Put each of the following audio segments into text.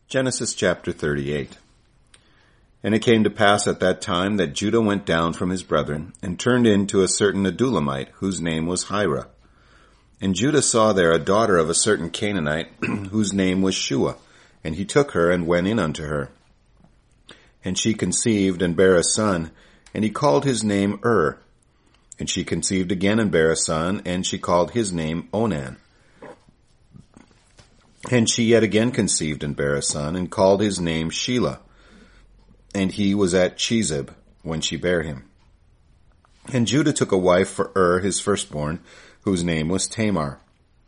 Genesis chapter 38. And it came to pass at that time that Judah went down from his brethren, and turned into a certain Adullamite, whose name was Hira. And Judah saw there a daughter of a certain Canaanite, whose name was Shua. And he took her, and went in unto her. And she conceived, and bare a son, and he called his name And she conceived again, and bare a son, and she called his name Onan. And she yet again conceived, and bare a son, and called his name Shelah. And he was at Chezib when she bare him. And Judah took a wife for his firstborn, whose name was Tamar.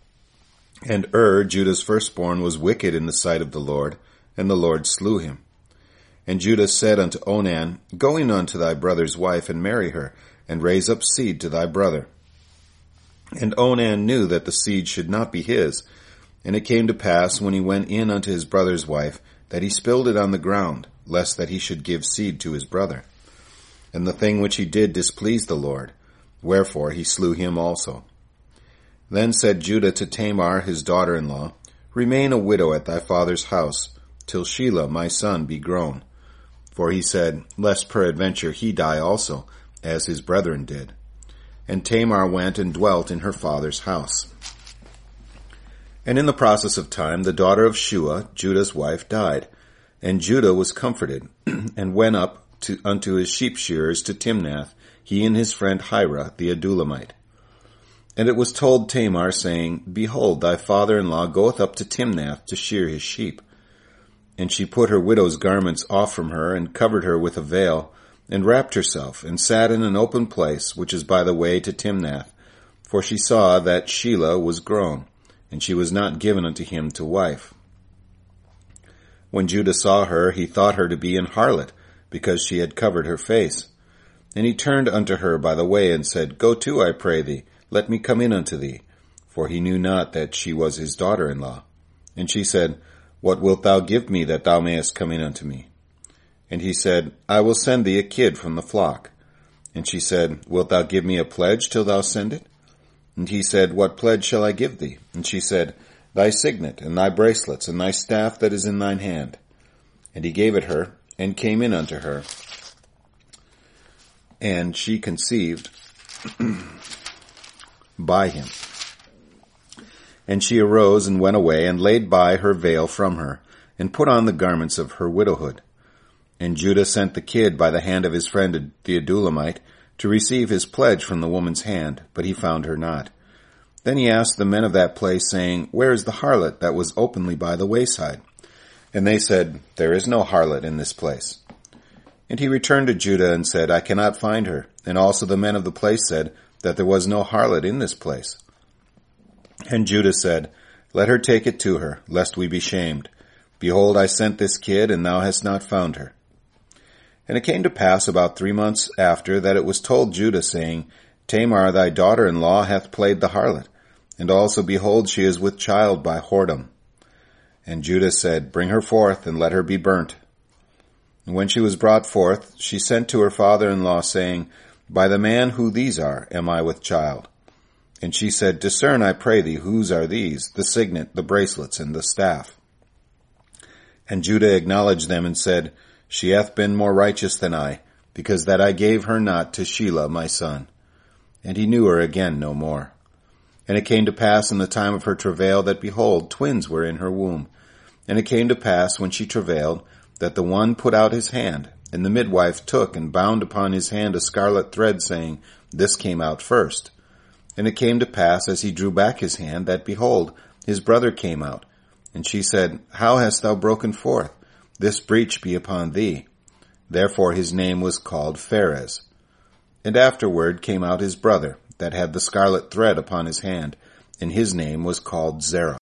And Judah's firstborn, was wicked in the sight of the Lord, and the Lord slew him. And Judah said unto Onan, Go in unto thy brother's wife, and marry her, and raise up seed to thy brother. And Onan knew that the seed should not be his. And it came to pass, when he went in unto his brother's wife, that he spilled it on the ground, lest that he should give seed to his brother. And the thing which he did displeased the Lord, wherefore he slew him also. Then said Judah to Tamar his daughter-in-law, Remain a widow at thy father's house, till Shelah my son be grown. For he said, Lest peradventure he die also, as his brethren did. And Tamar went and dwelt in her father's house. And in the process of time, the daughter of Shua, Judah's wife, died. And Judah was comforted, and went up unto his sheep shearers to Timnath, he and his friend Hira, the Adullamite. And it was told Tamar, saying, Behold, thy father-in-law goeth up to Timnath to shear his sheep. And she put her widow's garments off from her, and covered her with a veil, and wrapped herself, and sat in an open place, which is by the way to Timnath. For she saw that Shelah was grown, and she was not given unto him to wife. When Judah saw her, he thought her to be an harlot, because she had covered her face. And he turned unto her by the way, and said, Go to, I pray thee, let me come in unto thee. For he knew not that she was his daughter-in-law. And she said, What wilt thou give me, that thou mayest come in unto me? And he said, I will send thee a kid from the flock. And she said, Wilt thou give me a pledge till thou send it? And he said, What pledge shall I give thee? And she said, Thy signet, and thy bracelets, and thy staff that is in thine hand. And he gave it her, and came in unto her. And she conceived by him. And she arose and went away, and laid by her veil from her, and put on the garments of her widowhood. And Judah sent the kid by the hand of his friend the Adullamite, to receive his pledge from the woman's hand, but he found her not. Then he asked the men of that place, saying, Where is the harlot that was openly by the wayside? And they said, There is no harlot in this place. And he returned to Judah and said, I cannot find her. And also the men of the place said, that there was no harlot in this place. And Judah said, Let her take it to her, lest we be shamed. Behold, I sent this kid, and thou hast not found her. And it came to pass about 3 months after that it was told Judah, saying, Tamar thy daughter-in-law hath played the harlot, and also behold, she is with child by whoredom. And Judah said, Bring her forth, and let her be burnt. And when she was brought forth, she sent to her father-in-law, saying, By the man who these are, am I with child. And she said, Discern, I pray thee, whose are these, the signet, the bracelets, and the staff. And Judah acknowledged them, and said, She hath been more righteous than I, because that I gave her not to Shelah my son. And he knew her again no more. And it came to pass in the time of her travail that, behold, twins were in her womb. And it came to pass, when she travailed, that the one put out his hand, and the midwife took and bound upon his hand a scarlet thread, saying, This came out first. And it came to pass, as he drew back his hand, that, behold, his brother came out. And she said, How hast thou broken forth? This breach be upon thee. Therefore his name was called Pharez. And afterward came out his brother, that had the scarlet thread upon his hand, and his name was called Zerah.